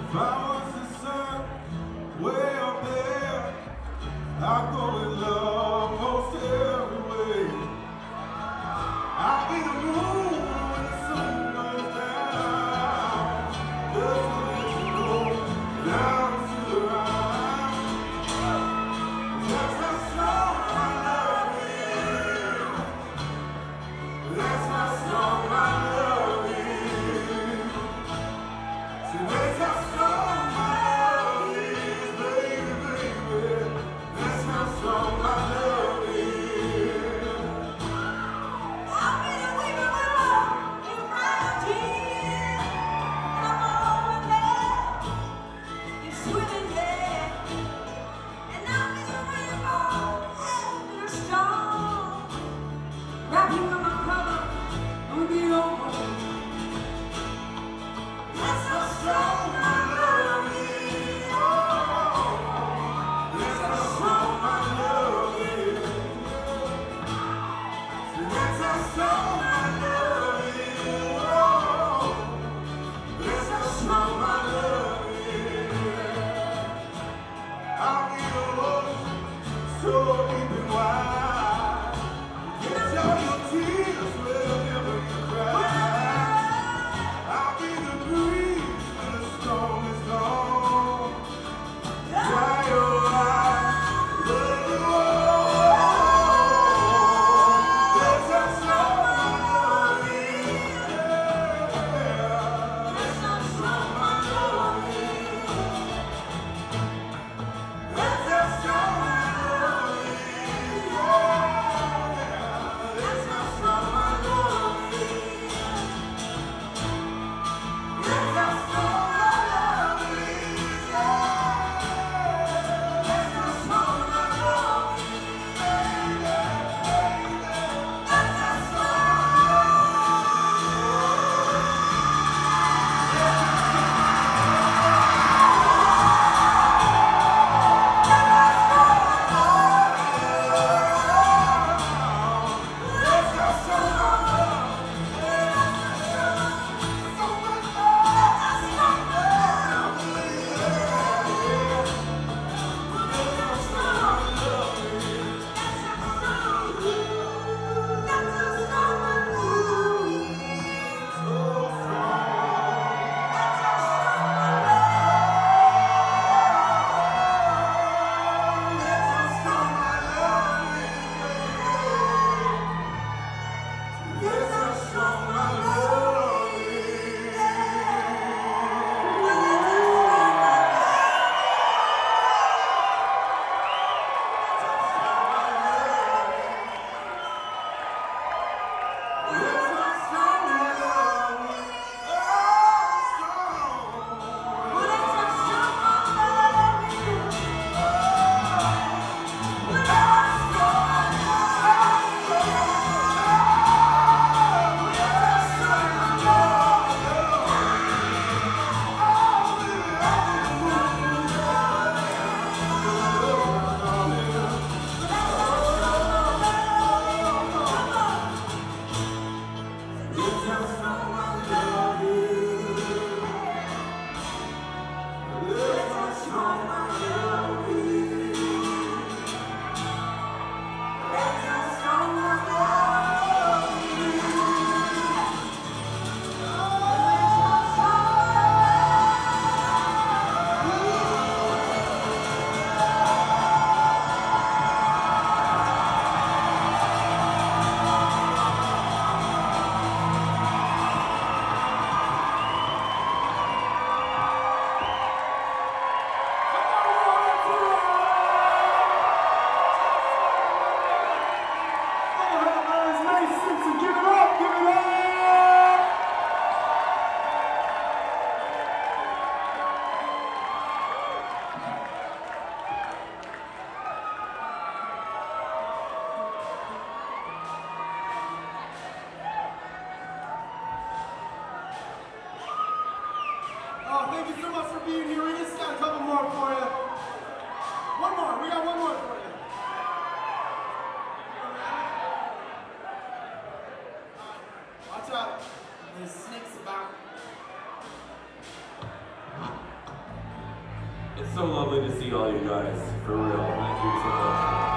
If I was the sun way up there, I'd go with love most every way. I'll be the moon when the sun goes down, just to let you know down to the ground. That's how strong my love is. That's how strong my love is. See, that's how strong my love is, baby, baby. That's how strong my love is. I've been away from my love in my tears, and I'm all in love. You're swimming there, and I've been away from the storm. Wrap you in my cover, and we'll be over. That's how strong my love is. Oh, that's how strong my love is. See, that's how strong my love is. Oh, that's how strong my love is. I'll be the ocean so deep and wide. Catch all your tears wherever you cry. I'll be the breeze when the storm is gone. Dry your eyes, let it roll. That's how strong my love is. That's how strong my love is. That's how strong my love is. That's how strong my love is. That's how strong my love is. That's how strong my love is. That's how Thank you so much for being here. We just got a couple more for you. One more. We got one more for you. Watch out. There's snakes about. so lovely to see all you guys, for real. Thank you so much.